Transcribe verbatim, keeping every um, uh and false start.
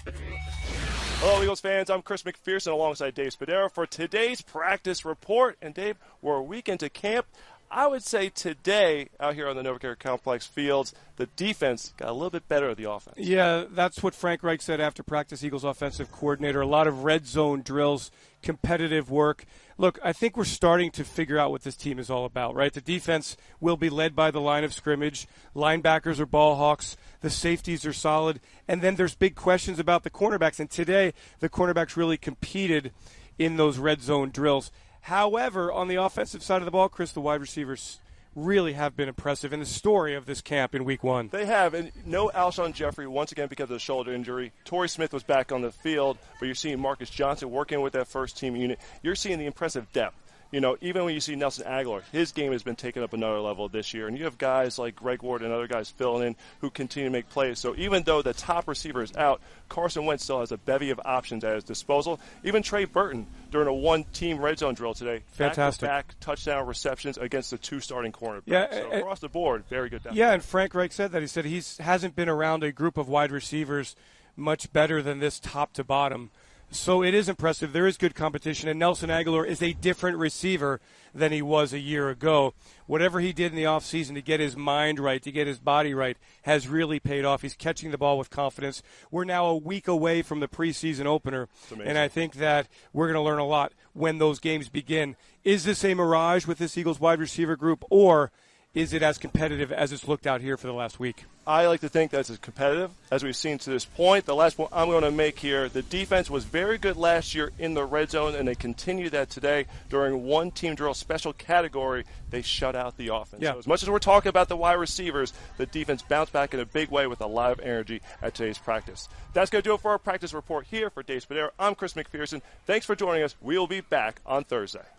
Hello, Eagles fans. I'm Chris McPherson alongside Dave Spadaro for today's practice report. And, Dave, we're a week into camp. I would say today, out here on the NovaCare Complex fields, the defense got a little bit better of the offense. Yeah, that's what Frank Reich said after practice, Eagles offensive coordinator. A lot of red zone drills, competitive work. Look, I think we're starting to figure out what this team is all about, right? The defense will be led by the line of scrimmage. Linebackers are ball hawks. The safeties are solid. And then there's big questions about the cornerbacks. And today, the cornerbacks really competed in those red zone drills. However, on the offensive side of the ball, Chris, the wide receivers really have been impressive in the story of this camp in week one. They have, and no Alshon Jeffrey once again because of the shoulder injury. Torrey Smith was back on the field, but you're seeing Marcus Johnson working with that first team unit. You're seeing the impressive depth. You know, even when you see Nelson Aguilar, his game has been taken up another level this year. And you have guys like Greg Ward and other guys filling in who continue to make plays. So even though the top receiver is out, Carson Wentz still has a bevy of options at his disposal. Even Trey Burton, during a one-team red zone drill today, fantastic back touchdown receptions against the two starting cornerbacks. Yeah, so and, across the board, very good depth. Yeah, and Frank Reich said that. He said he hasn't been around a group of wide receivers much better than this top to bottom. So it is impressive. There is good competition, and Nelson Aguilar is a different receiver than he was a year ago. Whatever he did in the offseason to get his mind right, to get his body right, has really paid off. He's catching the ball with confidence. We're now a week away from the preseason opener, and I think that we're going to learn a lot when those games begin. Is this a mirage with this Eagles wide receiver group, or is it as competitive as it's looked out here for the last week? I like to think that it's as competitive as we've seen to this point. The last point I'm going to make here, the defense was very good last year in the red zone, and they continue that today. During one team drill special category, they shut out the offense. Yeah. So as much as we're talking about the wide receivers, the defense bounced back in a big way with a lot of energy at today's practice. That's going to do it for our practice report here for Dave Spadaro. I'm Chris McPherson. Thanks for joining us. We'll be back on Thursday.